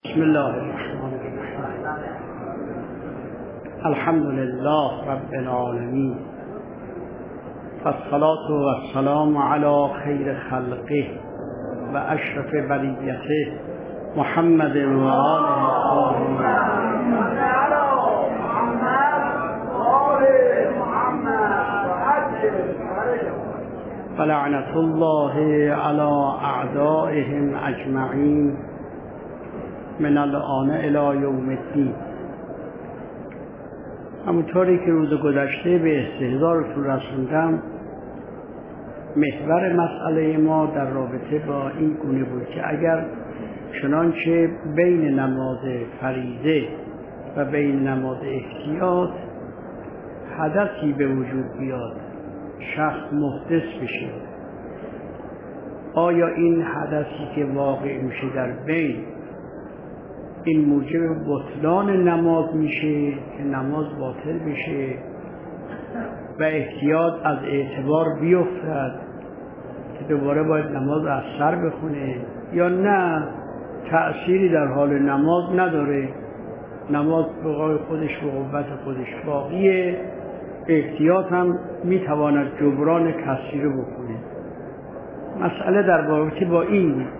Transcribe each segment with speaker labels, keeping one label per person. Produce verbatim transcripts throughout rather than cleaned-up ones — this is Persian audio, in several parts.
Speaker 1: بسم الله الرحمن الرحیم. الحمد لله رب العالمین والصلاة والسلام علی خیر خلقه و اشرف بریته محمد و آله و لعنت الله علی اعدائهم اجمعین من الآن الی یوم الدین. همونطوری که روز گذشته به استحضارتون رسوندم، محور مسئله ما در رابطه با این گونه بود که اگر چنانچه بین نماز فریضه و بین نماز احتیاط حدثی به وجود بیاد، شخص محدث بشه، آیا این حدثی که واقع میشه در بین این موجب بطلان نماز میشه که نماز باطل بشه و احتیاط از اعتبار بیفتد که دوباره باید نماز از سر بخونه، یا نه تأثیری در حال نماز نداره، نماز به قول خودش به قوت خودش باقیه، احتیاط هم میتواند جبران کسی رو بکنه. مسئله در رابطه با این بود.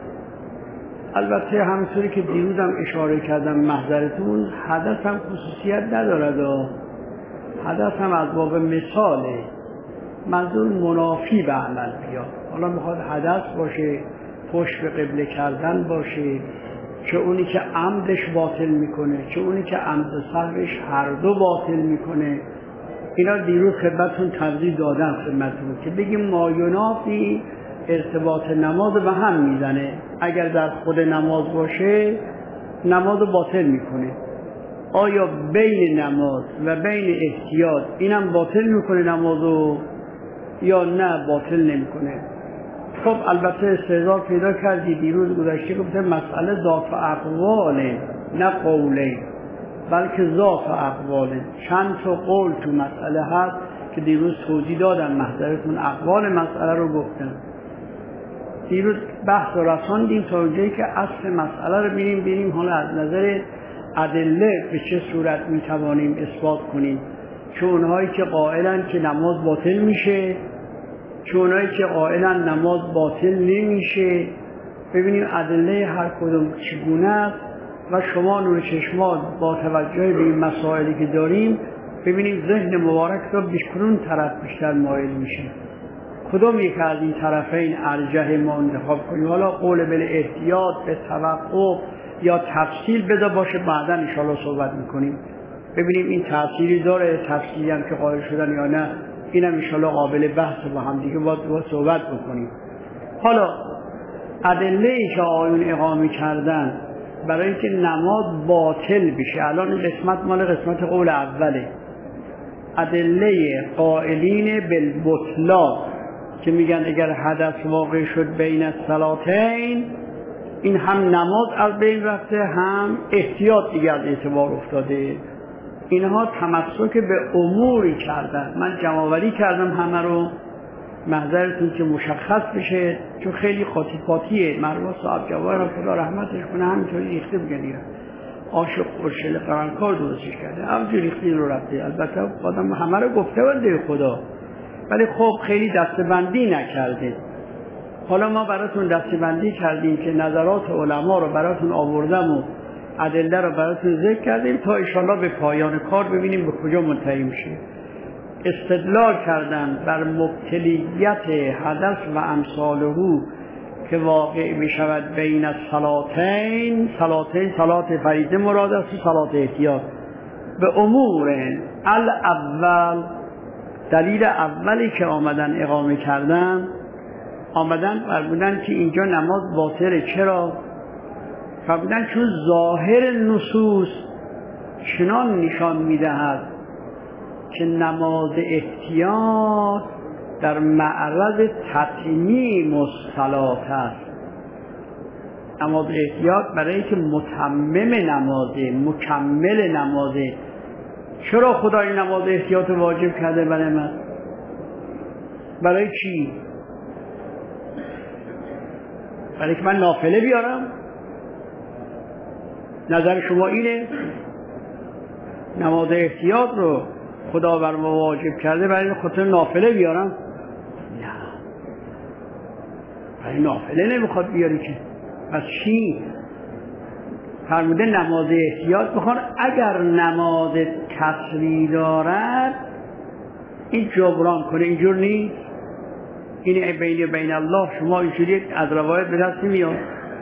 Speaker 1: البته همونطوری که دیروزم اشاره کردم محضرتون، حدث هم خصوصیت ندارد، حدث هم از باب مثاله، منظور منافی به عمل بیاد. حالا میخواد حدث باشه، پشت به قبله کردن باشه، چه اونی که عمدش باطل میکنه چه اونی که عمد سهوش هر دو باطل میکنه. اینا دیروز خدمتتون توضیح دادم خدمتتون که بگیم ماینافی ارتباط نماز به هم میزنه. اگر در خود نماز باشه نماز باطل میکنه. آیا بین نماز و بین احتیاط اینم باطل میکنه نمازو یا نه باطل نمیکنه؟ خب البته استعداد پیدا کردی دیروز گذشته گفتم مسئله ذات و اقواله نه قوله، بلکه ذات و اقواله. چند تا قول تو مسئله هست که دیروز توضیح دادم، محضرتون اقوال مسئله رو گفتم. دیروز بحث و رساندیم تا اونجایی که اصل مسئله رو بینیم بینیم حالا از نظر ادله به چه صورت میتوانیم اثبات کنیم، چه اونهایی که قائلن که نماز باطل میشه، چه اونهایی که قائلن نماز باطل نمیشه. ببینیم ادله هر کدوم چگونه است و شما نور چشمات با توجه به این مسائلی که داریم ببینیم ذهن مبارک را به کدوم طرف بیشتر مایل میشه، کدوم یک از این طرفین ارجح ما انتخاب کنیم. حالا قول بل احتیاط به توقف یا تفصیل بده باشه، بعدا ان شاءالله صحبت میکنیم ببینیم این تأثیری داره، تفصیلی هم که قائل شدن یا نه، اینم ان شاءالله قابل بحث با هم دیگه باید صحبت بکنیم. حالا ادله‌ای که آیون اقامه کردن برای اینکه نماز باطل بشه، الان این قسمت مال قسمت قول اوله، ادله قائلین بالبطلان که میگن اگر حدث واقع شد بین الصلاتین، این هم نماز از بین رفته هم احتیاط دیگه از اعتبار افتاده. اینها تمسک به اموری کردن. من جمع‌آوری کردم همه رو، محضرتون که مشخص بشه، چون خیلی خاطی پاتیه. مرحوم صاحب جواهر خدا رحمتش کنه همینطوری ریخته بگنیرن، عاشق خورشل قرنکار درستش کرده، همینطوری ریختی رو رفته. البته آدم همه رو گفته بنده خدا، ولی خب خیلی دستبندی نکرده. حالا ما براتون دستبندی کردیم که نظرات علما رو براتون آوردم و ادله رو براتون ذکر کردیم تا انشاءالله به پایان کار ببینیم به کجا منتهی میشه. استدلال کردن بر مبتلیت حدث و امثاله که واقع می شود بین الصلاتین، صلاتین صلات فریضه مراد است و صلات احتیاط، به امور الاول. دلیل اولی که آمدن اقامه کردن، آمدن فرمودن که اینجا نماز باطله. چرا؟ فرمودن چون ظاهر نصوص چنان نشان میدهد که نماز احتیاط در معرض تتمیم الصلات است. نماز احتیاط برای که متمم نمازه، مکمل نمازه. چرا خدا این نماز احتیاط واجب کرده برای من؟ برای چی؟ برای که من نافله بیارم؟ نظر شما اینه نماز احتیاط رو خدا بر ما واجب کرده برای خاطر نافله بیارم؟ نه، برای نافله نمیخواد بیاری که. پس چی؟ فرموده نماز احتیاط بخوان. اگر نماز کسری دارد این جبران کنه. اینجور نیست. این بین بین الله شما اینجوری از روایت به دست نمیاد.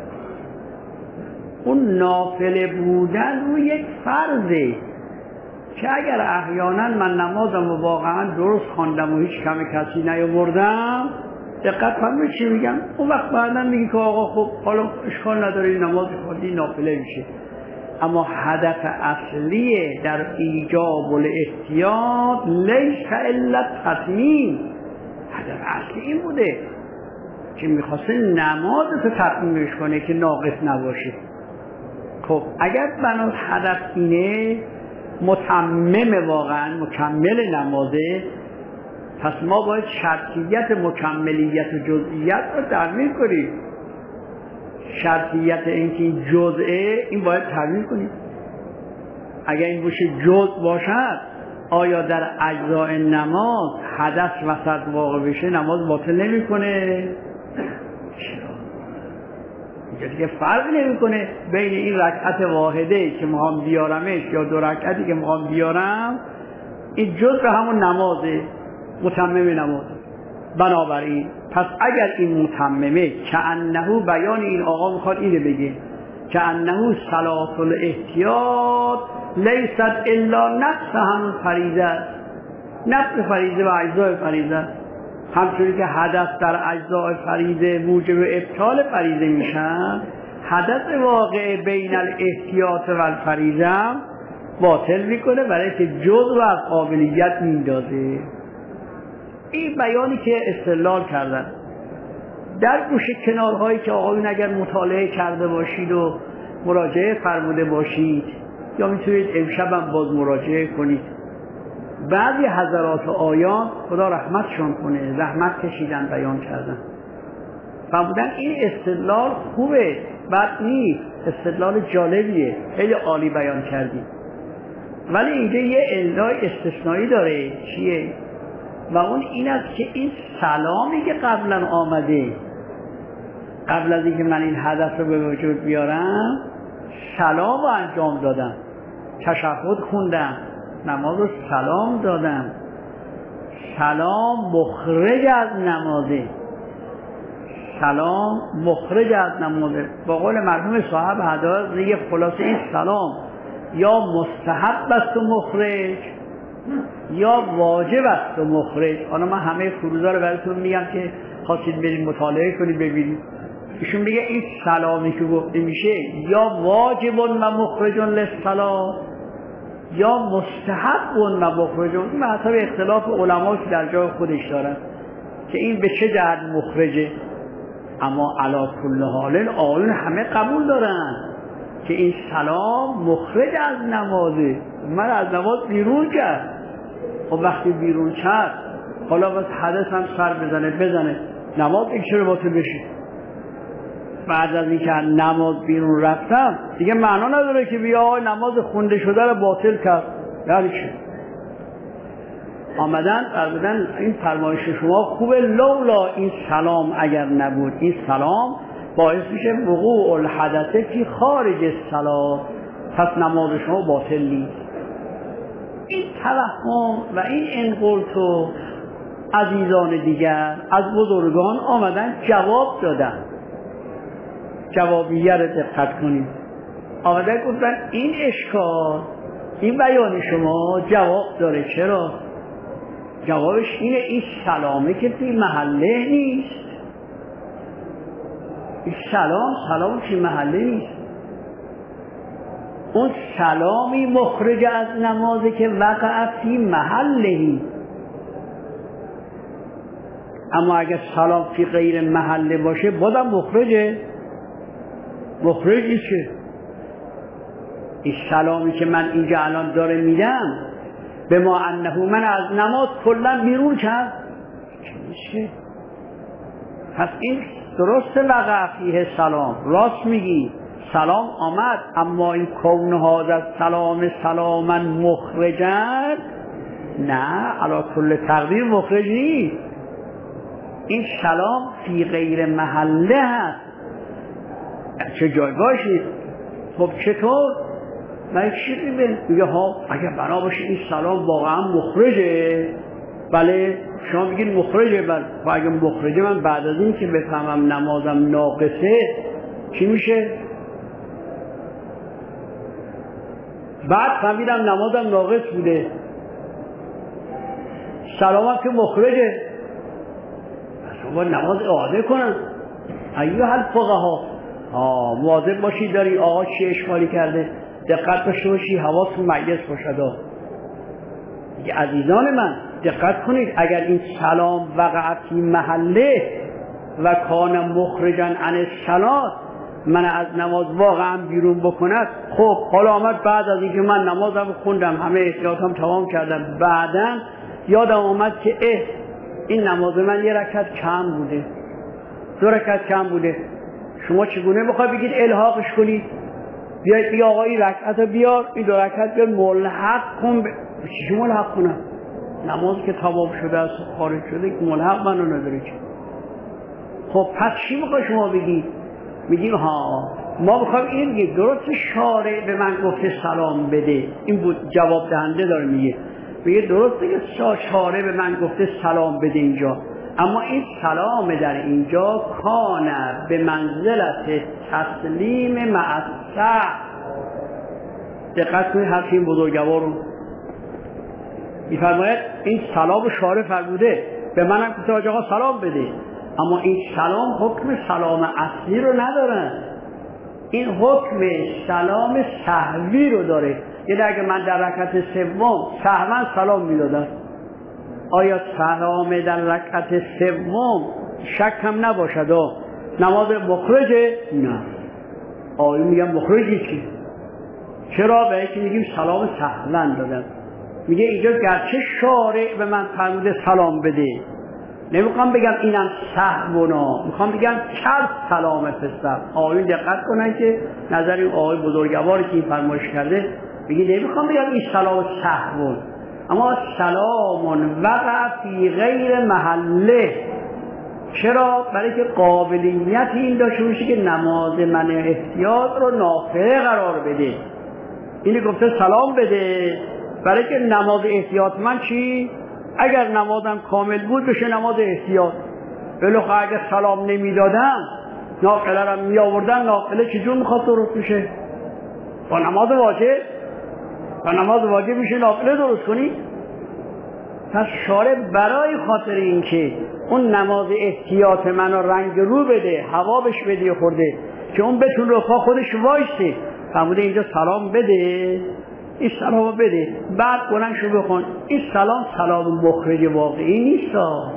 Speaker 1: اون نافله بودن روی یک فرضه که اگر احیانا من نمازم و واقعا درست خواندم و هیچ کم کسی نیاوردم، دقت فرمایید چی میگم، اون وقت بعدا میگی که آقا خب حالا اشکال نداره این نماز خوندی نافله میشه. اما هدف اصلی در ایجاب الاحتیاط لیس الا تتمیم. هدف اصلی این بوده که میخواسته نماز رو تتمیمش کنه که ناقص نباشه. خب اگر بنا هدف اینه متمم واقعا مکمل نمازه، پس ما باید شرطیت مکملیت و جزئیت رو ترمیم کنیم. شرطیت اینکه این جزئه این باید ترمیم کنیم. اگر این باشه جزء باشد آیا در اجزاء نماز حدث وسط واقع بشه نماز باطل نمی کنه؟ چرا؟ اینجا دیگه فرق نمی کنه بین این رکعت واحده که میخوام بیارمش یا دو رکعتی که میخوام بیارم، این جزء همون نمازه، متمم نماز. بنابراین پس اگر این متممه که انه بیان این آقا میخواد اینه بگه که انه صلاة الاحتیاط لیست الا نفس همون فریضه است، نفس فریضه و اجزای فریضه. همچنین که حدث در اجزای فریضه موجب ابطال فریضه میشن، حدث واقع بین الاحتیاط و الفریضه باطل میکنه برای که جزء رو از قابلیت میندازه. این بیانی که استدلال کردن در گوشه کنارهایی که آقایون اگر مطالعه کرده باشید و مراجعه فرموده باشید یا میتونید امشب هم باز مراجعه کنید، بعضی حضرات آیان خدا رحمتشون کنه زحمت کشیدن بیان کردن فرمودن این استدلال خوبه، بد نیست، استدلال جالبیه، خیلی عالی بیان کردید، ولی اینجا یه علت استثنایی داره. چیه؟ و اون این است که این سلامی که قبلا آمده، قبل از اینکه من این هدف رو به وجود بیارم سلام رو انجام دادم، تشهد خوندم، نماز رو سلام دادم. سلام مخرج از نمازه، سلام مخرج از نمازه. با قول مرحوم صاحب هدایت دیگه خلاصه این سلام یا مستحب است و مخرج یا واجب است و مخرج. حالا من همه فروضا رو براتون میگم که خواستید برید مطالعه کنید ببینید. ایشون میگه این سلامی که گفته میشه یا واجب و مخرج للصلاة یا مستحب و مخرج. این حسب اختلاف علما که در جای خودش دارن که این به چه جهت مخرجه. اما علی کل حال آقایون همه قبول دارن که این سلام مخرج از نمازه. من از نماز بیرون کرد و وقتی بیرون کرد حالا بس حدث هم سر بزنه بزنه نماز این چرا باطل بشه؟ بعد از اینکه نماز بیرون رفتم دیگه معنا نداره که بیا نماز خونده شده رو باطل کرد. یعنی چی؟ آمدن فرمودن این فرمایش شما خوبه، لولا این سلام اگر نبود، این سلام باعث میشه وقوع الحدث فی خارج الصلاة، پس نماز شما باطل نیست. این توهم و این انقلتو عزیزان دیگر از بزرگان آمدن جواب دادن. جوابیه رو دقت کنید. آمدن گفتن این اشکال، این بیان شما جواب داره. چرا؟ جوابش اینه این سلامه که توی محله نیست. این سلام سلام توی محله نیست. اون سلامی مخرج از نمازه که وقع فی محله. اما اگر سلام فی غیر محله باشه بازم مخرجه. مخرج نیست. این سلامی که من اینجا الان داره میدم به ما انه من از نماز کلا بیرون کرد چه؟ پس این درست وقع فیه سلام، راست میگی سلام آمد، اما این کونه از سلام سلاما مخرجن، نه علی کل تقدیر مخرج نیست. این سلام فی غیر محله هست، چه جایگاهش نیست. خب چطور؟ من چی میگه ها اگر بنا باشه این سلام واقعا مخرجه، بله شما بگید مخرجه، بله خب اگر مخرجه من بعد از این که بفهمم نمازم ناقصه چی میشه؟ بعد فهمیدم نمازم ناقص بوده، سلامم که مخرجه، پس با نماز اعاده کنم. ایها الفقها ها مواظب باشید داری آقا چی اشکالی کرده، دقت داشته باشی، حواستون مجلس باشد. دیگه عزیزان من دقت کنید، اگر این سلام وقع فی محله و کان مخرجا عن الصلاة، من از نماز واقعا بیرون بکند، خب حالا آمد بعد از اینکه من نمازم خوندم همه احتیاطم تمام کردم، بعداً یادم آمد که اه این نماز من یه رکعت کم بوده، دو رکعت کم بوده. شما چگونه بخوای بگید الحاقش کنید؟ بیاید بیا آقا این رکعت بیار، این دو رکعت بیار ملحق کن. ب... چی ملحق کنم؟ نماز که تمام شده است خارج شده که ملحق منو نداره که. خب پس چی میخوای شما بگید؟ میگیم ها ما میخوایم این بگیم درست شارع به من گفته سلام بده، این بود جواب دهنده داره میگه میگه درسته که شارع به من گفته سلام بده اینجا، اما این سلام در اینجا کانه به منزلت تسلیم معصر. دقت کنید حرف این بزرگوار رو میفرماید این سلام شارع فرموده به منم گفته آقا سلام بده، اما این سلام حکم سلام اصلی رو نداره، این حکم سلام سهوی رو داره. یعنی اگه من در رکعت سوم سهوا سلام میدادم، آیا سلام در رکعت سوم شک هم نباشد و نماز مخرجه؟ نه. آیا میگم مخرجی چی؟ چرا؟ به اینکه میگیم سلام سهوا دادم. میگه اینجا گرچه شارع به من فرموده سلام بده، نمیخوام بگم اینم سهونا، میخوام بگم چرا سلام فسر. آقایون دقت کنن که نظر این آقای بزرگواری که این فرمایش کرده، میگه نمیخوام بگم این سلام سهون، اما سلام وقع فی غیر محله. چرا؟ برای که قابلیت این داشته باشه که نماز من احتیاط رو نافله قرار بده. اینی گفته سلام بده برای که نماز احتیاط من چی؟ اگر نمازم کامل بود بشه نماز احتیاط، بلخ اگر سلام نمیدادم نافله رو می آوردن، نافله چجور میخواد درست بشه؟ با نماز واجب با نماز واجب میشه نافله درست کنی؟ پس شارع برای خاطر این که اون نماز احتیاط منو رنگ رو بده، هوا بهش بده خورده که اون بتون رفا خودش وایسته، فرموده اینجا سلام بده، این سلام بده، بعد بلند شو بخون. این سلام سلام مخرج واقعی نیست،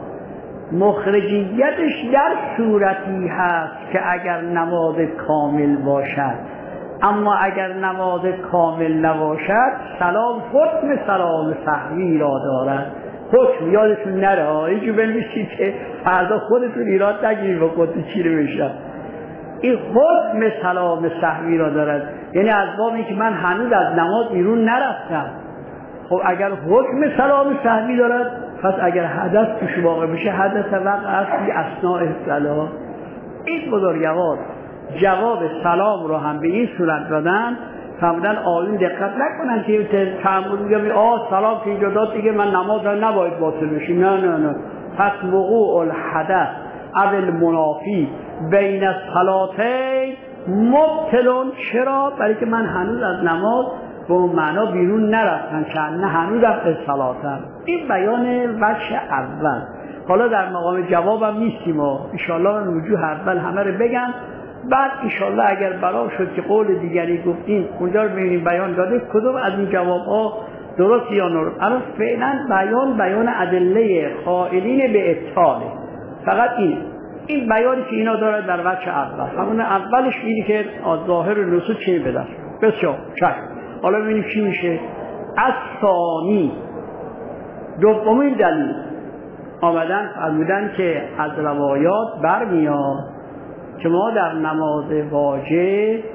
Speaker 1: مخرجیتش در صورتی هست که اگر نماز کامل باشد، اما اگر نماز کامل نباشد سلام حکم سلام سهوی را دارد. حکم یادتون نره، اینجور بنویسید که فردا خودتون ایراد نگیرید با خودتون چی رو بشن. این حکم سلام سهوی را دارد، یعنی از بابی که من هنوز از نماز بیرون نرفتم. خب اگر حکم سلام سهوی دارد، پس اگر حدث توش واقع بشه حدث وقع فی اثناء الصلاة. این بزرگوار جواب سلام رو هم به این صورت دادن، فرمودن آیون دقت نکنن که تعمل میگم آه سلام که اینجا داد دیگه من نماز رو نباید باطل بشه. نه نه نه پس وقوع الحدث اول منافی بین الصلاتین مبطلون. چرا؟ برای که من هنوز از نماز به اون معنا بیرون نرفتم که نه هنوز از صلاتم. این بیان وجه اول. حالا در مقام جوابم نیستیم و انشاءالله من وجوه اول همه رو بگم، بعد انشاءالله اگر برای شد که قول دیگری گفتیم اونجا رو ببینیم بیان داده کدوم از این جواب ها درست یا نور. الان فعلا بیان بیان ادله قائلین به ابطاله، فقط این این بیانی که اینا داره در وجه اول. همون اولش اینی که از ظاهر نصوص چه بدست. بسیار چک. حالا ببینیم چی میشه. از ثانی دومین دلیل آمدن فرمودن که از روایات برمیاد که ما در نماز واجب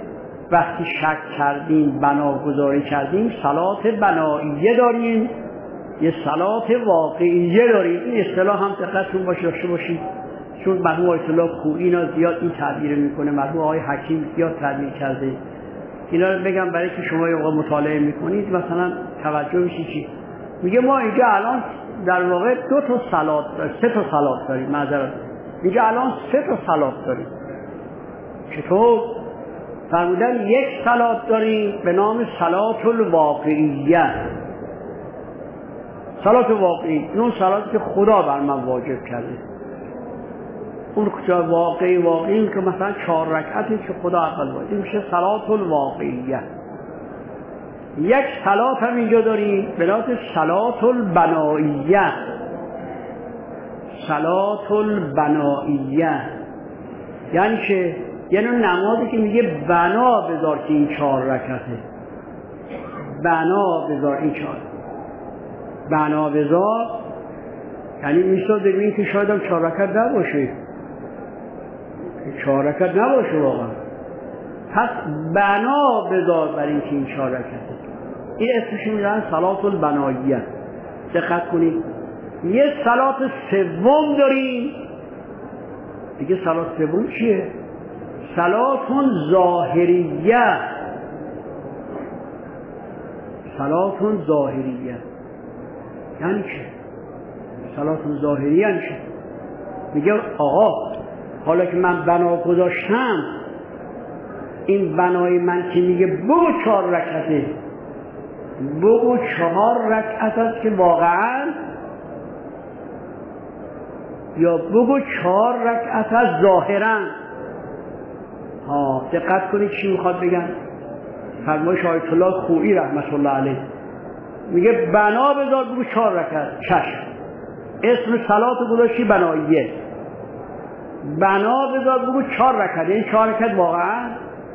Speaker 1: وقتی شک کردیم بناگذاری کردیم صلات بناییه داریم، یه صلات واقعیه داریم. این اصطلاح هم دقتتون باشه داشته باشید، چون مرحوم آیت الله خویی اینا زیاد این تعبیر میکنه، مرحوم آقای حکیم زیاد تعبیر کرده. اینا رو بگم برای که شما یه موقع مطالعه میکنید مثلا توجه میشید. چی میگه؟ ما اینجا الان در واقع دو تا صلات داریم، سه تا صلات داریم. معذرت اینجا الان سه تا صلات داریم. چطور؟ فرمودن یک صلات داریم به نام صلات الواقعیه. صلات واقعی اون صلاتی که خدا بر من واجب کرده، اون که واقعی واقعی که مثلا چهار رکعتی که خدا اول واجب میشه صلات الواقعیه. یک صلات هم اینجا داریم به نام صلات البنائیه. صلات البنائیه یعنی که یعنی نمازی که میگه بنا بذار که این چهار رکعته، بنا بذار این چهار، بنا بذار یعنی میشه ببینید که شاید هم چهار رکعت نباشه، چهار رکعت نباشه واقعا. پس بنا بذار برای اینکه این چهار رکعته. این اسمش میگن صلات البنائیه. دقت کنید. یه صلات سوم داریم دیگه. صلات سوم چیه؟ صلات ظاهریه. صلات ظاهریه یعنی چه؟ صلات ظاهریه یعنی چه؟ میگه آقا حالا که من بنا گذاشتم، این بنای من که میگه بگو چهار رکعته، بگو چهار رکعت است که واقعا، یا بگو چهار رکعت است ظاهرا. ها دقت کنید چی میخواد بگن. فرمایش آیت الله خویی رحمت الله علیه میگه بنا بذار بگو چهار رکعت. چشم، اسم صلات گذاشتی بناییه، بنا بذار بگو چهار رکعت. این چهار رکعت واقعا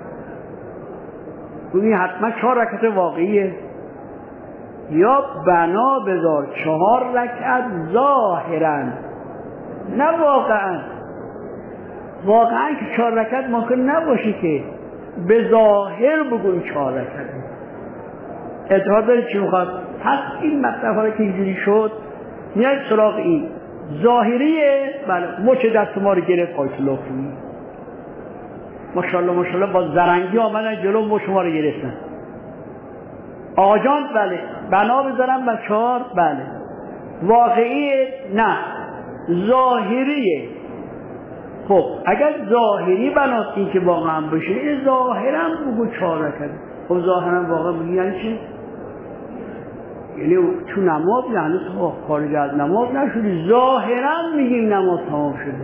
Speaker 1: بگی حتما چهار رکعت واقعیه، یا بنا بذار چهار رکعت ظاهرا نه واقعا. واقعا که چهار رکعت ممکن نباشه که به ظاهر بگوی چهار رکعت. اتحاد دارید چی میخواد؟ پس این مطلب ها که اینجوری شد میاد سراغ این ظاهریه. بله مچ دست ما رو گرفت آیت الله خویی، ماشاءالله ماشاءالله با زرنگی آمدن جلو مچ ما رو گرفتن. آجان بله بنا بذارم و چهار بله. واقعیه نه، ظاهریه. خب اگر ظاهری بناست این که واقعا بشه، این ظاهرا بگو چهار رکعت. خب ظاهرا واقعا بگی یعنی چی؟ یعنی تو نماز یعنی تو خارج از نماز نشدی، ظاهرا میگیم نماز تمام شده،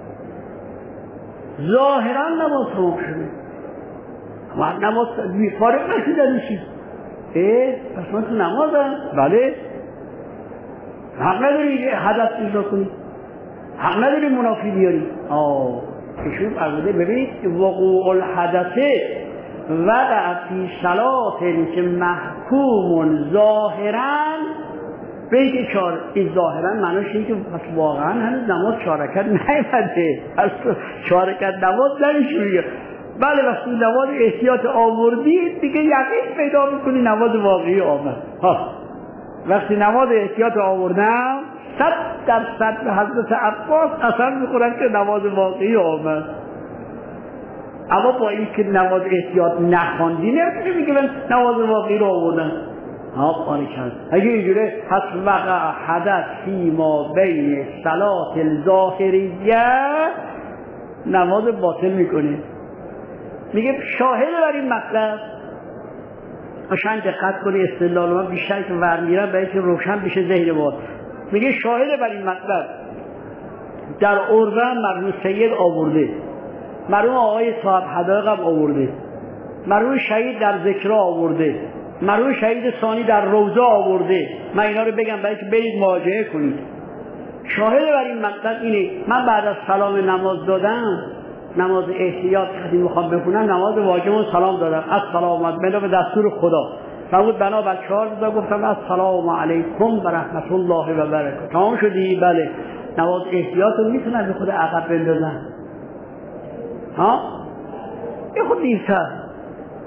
Speaker 1: ظاهرا نماز تمام شده، اما نماز فارغ نشده میشی. اه پس من تو نمازم. بله حق نداری حدث ایجاد کنی، حق نداری منافی بیاری. آه ایشون فرموده ببینید وقوع الحدثه وقع فی صلات که محکوم ظاهرا به اینکه چهار، این ظاهرا معنیش اینه که پس واقعا هنوز نماز چهار رکعت نیامده، پس چهار رکعت نماز نمیشه. بله وقتی نماز احتیاط آوردی دیگه یقین پیدا میکنی نماز واقعی آمد. ها وقتی نماز احتیاط آوردم صد درصد به حضرت عباس قسم میخورن که نماز واقعی آمد. اما با این که نماز احتیاط نخواندی نمیشه میگه من نماز واقعی رو آوردم. ها قانی کرد اگه اینجوره پس وقع حدث فی ما بین صلات الظاهریه نماز باطل میکنه. میگه شاهد بر این مطلب قشنگ دقت کنی استدلال ما بیشتر که ورمیرن برای که روشن بشه ذهن ما. میگه شاهد بر این مطلب در اردن مرحوم سید آورده، مرحوم آقای صاحب حدائق هم آورده، مرحوم شهید در ذکرها آورده، مرحوم شهید ثانی در روضه آورده. من اینا رو بگم برای که برید مراجعه کنید. شاهد بر این مطلب اینه من بعد از سلام نماز دادم، نماز احتیاط وقتی میخوام بخونم نماز واجب سلام دادم السلام علیکم به دستور خدا. فرمود بنا بر چهار روزا گفتم السلام علیکم و رحمت الله و برکاته. تمام شدی؟ بله. نماز احتیاط رو میتونن به خود عقب بندازن. ها؟ یه خود دیرتر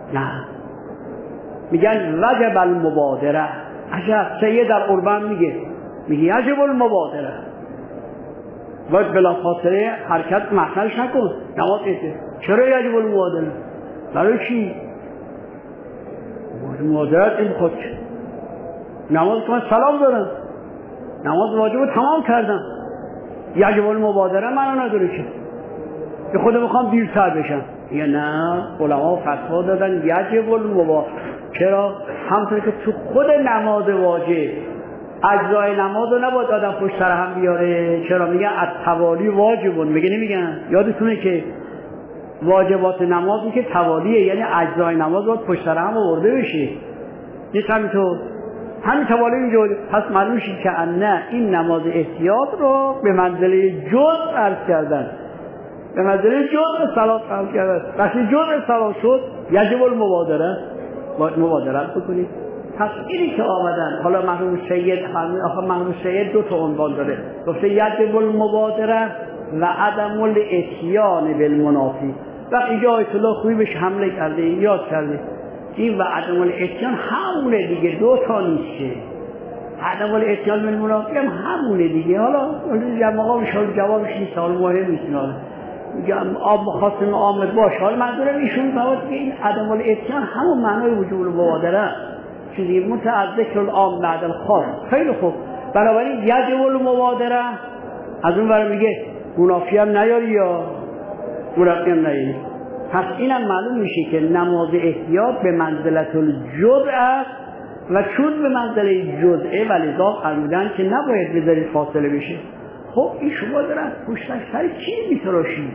Speaker 1: نه، میگن وجب المبادره. عجب، سید در قربان میگه میگه یجب المبادره، باید بلافاصله حرکت محنش نکن نماز ایسته. چرا یجب المبادره؟ برای چی؟ مبادرت این خود نماز که من سلام دارم، نماز واجب رو تمام کردم، یجب المبادره منو نداره که به خود میخوام دیرتر بشم. یا نه، علما فتوا دادن یجب المبادره. چرا؟ همونطور که تو خود نماز واجب اجزای نماز رو نباید آدم پشت سر هم بیاره. چرا؟ میگن التوالی واجبون، میگه نمیگن؟ یادتونه که واجبات نماز این که توالیه، یعنی اجزای نماز باید پشت سر هم آورده بشه. نیست همینطور؟ همین توالی اینجا. پس معلوم میشه که نه، این نماز احتیاط رو به منزله جزء عرض کردن، به منزله جزء صلات عرض کردن. وقتی جزء صلات شد یجب المبادره، باید مبادرت بکنید. پس اینی که آمدن حالا مرحوم سید آخه مرحوم سید دو تا عنوان داره، گفته یجب المبادره و عدم الاتیان بالمنافی. وقتی اینجا آیت الله خوبی بهش حمله کرده، یاد کرده این و عدم الاتیان همونه دیگه، دو تا نیست. عدم الاتیان بالمنافی هم همونه دیگه. حالا در مقام شال جوابش نیست، حالا مهم نیست. میگم آب خاصم آمد باش، حالا منظورم ایشون فقط که این عدم الاتیان همون معنای وجوب المبادره، چیزی متعذکر العام بعد الخاص. خیلی خوب، بنابراین یجب المبادره. از اون ور میگه منافی هم نیاری یا منافی هم نیاری. پس اینم معلوم میشه که نماز احتیاط به منزلت الجزء است و چون به منزله جزءه ولذا فرمودن که نباید بذارید فاصله بشه. خب این شما دارن پشتش سر کی میتراشید؟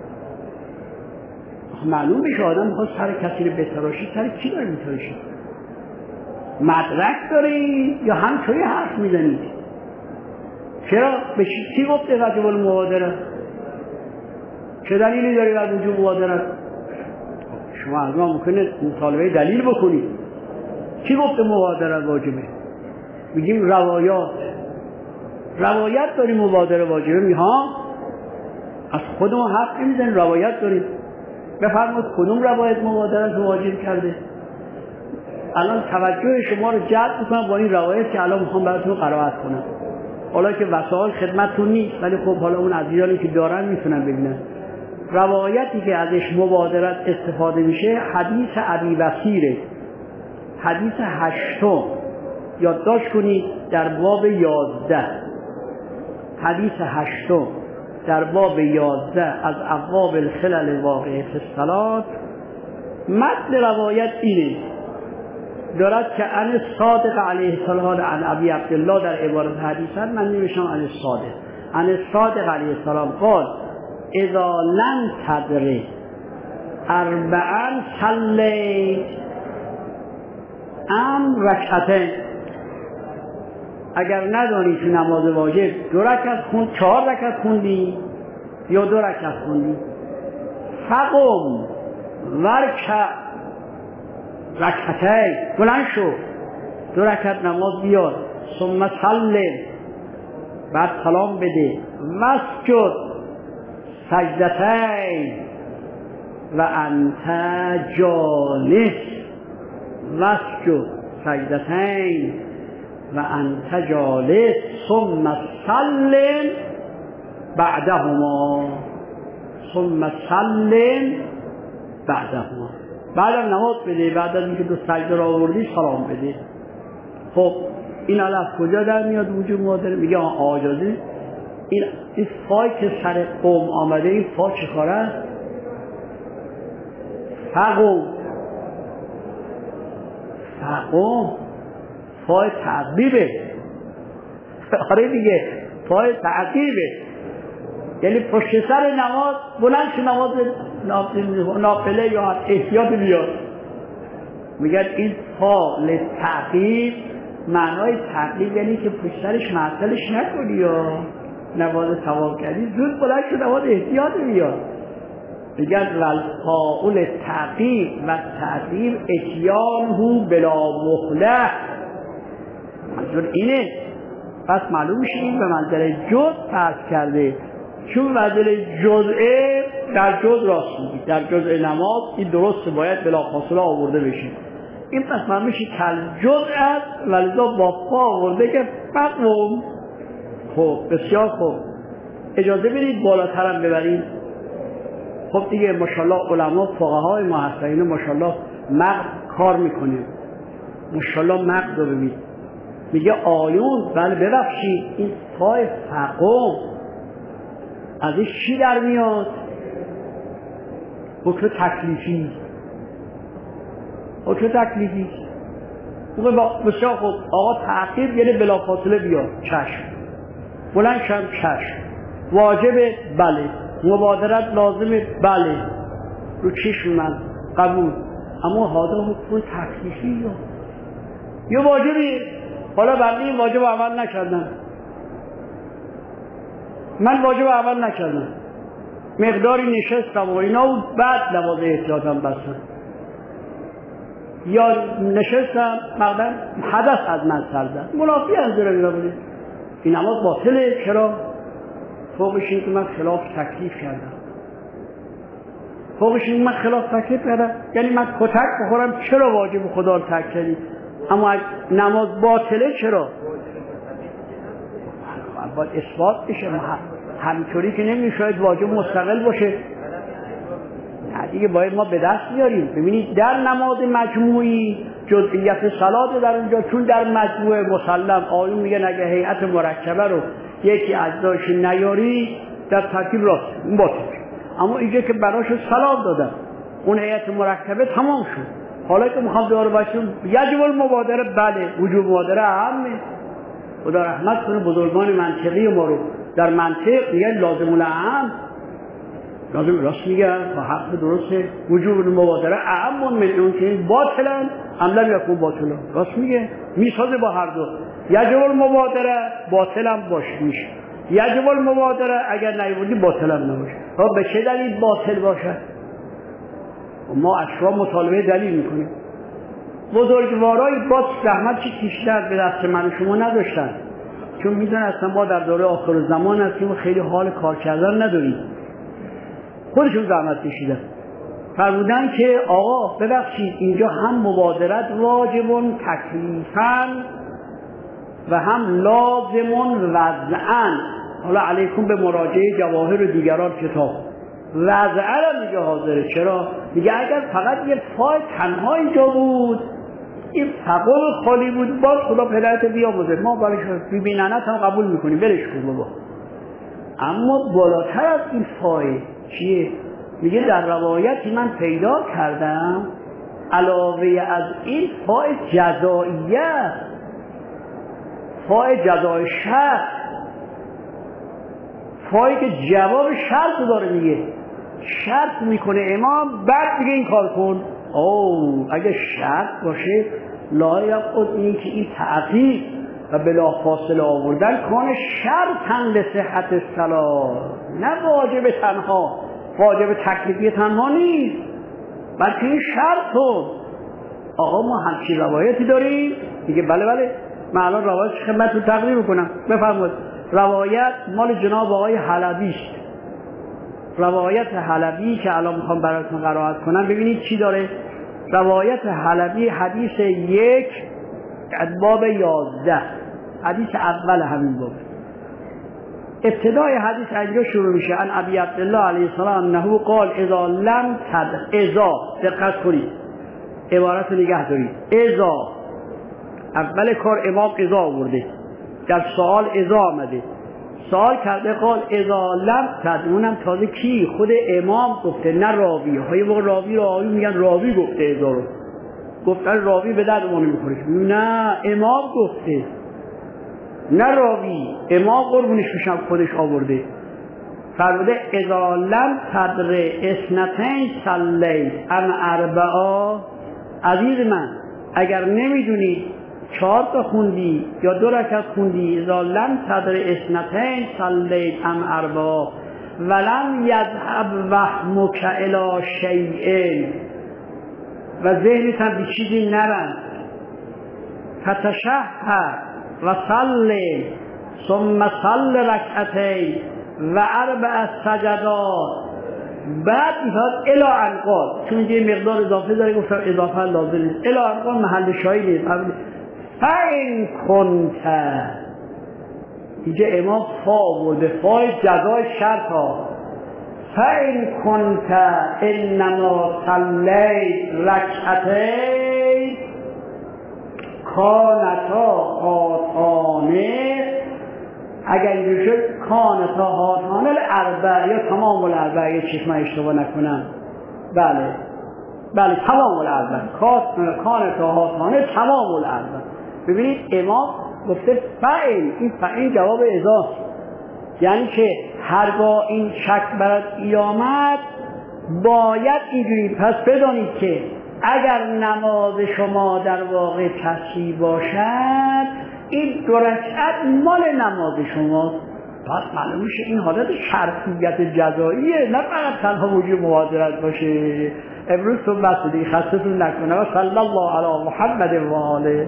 Speaker 1: معلوم بشه آدم میخواد سر کسی رو بتراشید، سر کی داره میتراشید؟ مدرک دارید یا همچوری حرف میزنید؟ چرا؟ به چی گفته وجب المبادره؟ چه دلیلی داری بر وجوب مبادرت؟ شما از ما ممکنه مطالبه دلیل بکنید. کی گفته مبادرت واجبه؟ میگیم روایات، روایت داریم مبادره واجبه. می ها از خودمون حرف نمیزنیم، روایت داریم. بفرمایید کدوم روایت مبادرت واجب کرده؟ الان توجه شما رو جلب میکنم با این روایت که الان میخوام براتون قرائت کنم. حالا که وسایل خدمتتون نیست، ولی خب حالا اون عزیزانی که دارن میتونن ببینن. روایتی که ازش مبادرت استفاده میشه حدیث ابی بصیره، حدیث هشتم، یادداشت کنید در باب یازده. حدیث هشتم در باب یازده از ابواب الخلل واقعه فی الصلاة. متن روایت اینه، دارد که عن صادق علیه السلام عن ابی عبدالله در عبارت حدیثت من نمیشم عن صادق عن صادق علیه السلام قال اذا لم تدر اربعا صلیت ام رکعتین. اگر ندانی تو نماز واجب دو رکعت خون، چهار رکعت خوندی یا دو رکعت خوندی، فقم ورکع رکعتین، بلند شو دو رکعت نماز بیار، ثم سلم، بعد سلام بده، مسجد سجدتین و انت جالس، مسجد سجدتین و انت جالس ثم سلم بعدهما، ثم سلم بعدهما. بعدم نماز بده، بعد از اینکه دو سجده را آوردی سلام بده. خب این الان از کجا در میاد وجوب مبادره؟ میگه آجازه. این این فای که سر قوم آمده، این فا چه کاره است؟ فقوم فقوم فای تعقیبه. آره دیگه، فای تعقیبه، یعنی پشت سر نماز بلند شو نماز نافله یا احتیاط بیاد. میگن این فا لتعقیب، معنای تعقیب یعنی که پشت سرش معطلش نکنی یا نماز ثواب کردی، زود بلند شو نماز احتیاط بیاد. میگن والفاء للتعقیب و تعقیب اتیانه بلا مخلص. منظور اینه. پس معلوم میشه این به منظر جز فرض کرده، چون وزیر جزئه در جز راست میگی، در جزء نماز این درسته باید بلافاصله آورده بشه. این پس من میشه کل جزء است ولذا با فا آورده که فقم. خب بسیار خوب، اجازه بدید بالاترم ببریم. خب دیگه ماشاءالله علما فقهای ما هستن، اینو ماشاءالله مغز کار میکنه، ماشاءالله مغز رو ببین. میگه آیون، بله ببخشید این فای فقم از این چی در میاد؟ حکم تکلیفی. حکم تکلیفی موقع با بسیار خود آقا تعقیب یعنی بلافاصله بیاد، چشم بلند شم، چشم واجبه، بله مبادرت لازمه، بله رو چشم من قبول. اما هادا حکم تکلیفی یا یا واجبه. حالا بنده این واجب عمل نکردم، من واجب عمل نکردم، مقداری نشستم و اینا و بعد نماز احتیاطم بستم، یا نشستم مقدم حدث از من سر زد، منافی از داره میرا بوده، این نماز باطله. چرا؟ فوقش این که من خلاف تکلیف کردم، فوقش این من خلاف تکلیف کردم یعنی من کتک بخورم، چرا واجب خدا رو ترک کردی؟ اما نماز باطله چرا؟ باید اثبات بشه، همینطوری که نمیشه، شاید واجب مستقل باشه. نه دیگه باید ما به دست بیاریم. ببینید در نماز مجموعی جزئیات صلات در اونجا، چون در مجموعه مسلم آیون میگه اگه هیئت مرکبه رو یکی اجزاش نیاری در ترتیب راست اون باطل. اما اینجا که براش سلام دادن اون هیئت مرکبه تمام شد، حالا که میخوام داره باشیم یجب المبادره، بله وجوب مبادره اهمه. خدا رحمت کنه بزرگان منطقی ما رو در منطق میگن لازم الاهم، لازم راست میگن و حق درسته، وجوب المبادره اهم من اون که باطلا ام لم یکون باطلا، راست میگه، میسازه با هر دو. یجب المبادره باطلا باش میشه، یجب المبادره اگر نیوردی باطلا نباشه. خب به چه دلیل باطل باشه؟ ما اشرا مطالبه دلیل میکنیم. بزرگوارای با زحمت چی کشیدن به دست من و شما نداشتن، چون میدونن اصلا ما در دوره آخر زمان هستیم و خیلی حال کار کردن نداریم. خودشون زحمت کشیدن، فرمودن که آقا ببخشید اینجا هم مبادرت واجبون تکلیفاً و هم لازمون وضعاً. حالا علیکم به مراجعه جواهر و دیگران کتاب وضعاً را میگه حاضره. چرا؟ میگه اگر فقط یه فای تنها اینجا بود، این فقل خالی بود، باز خدا پدرت بیاموزه، ما برایش ببیننت هم قبول میکنیم، برش کن بابا. اما بالاتر از این فای چیه؟ میگه در روایتی من پیدا کردم علاوه از این فای جزائیه، فای جزای شرط، فایی که جواب شرط داره، میگه شرط میکنه امام بعد میگه این کار کن. او اگه شرط باشه لایق خود این که این تعقیب و بلا فاصله آوردن کنه شرطاً لصحت الصلاة، نه واجب تنها، واجب تکلیفی تنها نیست بلکه این شرط رو. آقا ما همچین روایتی داریم؟ میگه بله بله، من الان روایت خدمتتون تقدیم میکنم، بفرمایید. روایت مال جناب آقای حلبی است، روایت حلبی که الان میخوام براتون قرائت کنم. ببینید چی داره روایت حلبی، حدیث یک باب یازده، حدیث اول همین باب. ابتدای حدیث اینجا شروع میشه ان ابی عبدالله علیه السلام انه قال اذا لم تد اذا، دقت کنید عبارت نگه دارید، اذا اول کار امام اذا آورده، در سوال اذا آمده، سوال کرده قال اذا لم تد، اونم تازه کی؟ خود امام گفته، نه راوی. های موقع راوی رو آوی میگن راوی گفته اذا رو، گفتن راوی به درد ما نمیخوره، نه امام گفته، نه راوی، امام قربونش بشم خودش آورده. فرموده اذا لم تدر اثنتین صلیت ام اربعا، عزیز من اگر نمیدونی چهار تا خوندی یا دو رکعت خوندی، اذا لم تدر اثنتین صلیت ام اربعا ولم یذهب وهمک الی شیء، و ذهنت هم به چیزی نرند، فتشهد و صلی ثم صل رکعتین و اربع سجدات بعد میاد الی انقال، چون یه مقدار اضافه داره گفتم اضافه لازم نیست، الی انقال محل شایی نیست. فین کنت اینجا امام فا بوده، فای جزای شرط ها. فین کنت انما صلیت رکعتین کانتا هاتانه، اگر اینجور شد کانتا هاتانه الاربع یا تمام الاربع، یه چیز من اشتباه نکنم، بله بله تمام الاربع، کانتا هاتانه تمام الاربع. ببینید امام گفته فعل، این فعل جواب اضافه، یعنی که هرگاه این شک برات آمد باید اینجوری پس بدانید که اگر نماز شما در واقع تصحیح باشد این دو رکعت مال نماز شماست. پس معلوم میشه این حالت شرطیت جزاییه، نه فقط تنها وجود مبادرت باشه. امروز صحبت دیگه خستتون نکنه. و صلی الله علی محمد و آله.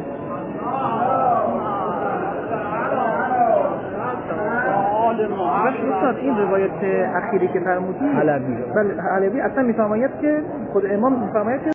Speaker 2: استاد این روایت اخیری که فرمودید
Speaker 1: حلبی
Speaker 2: بله حلبی اصلا میفرماید که خود امام میفرماید که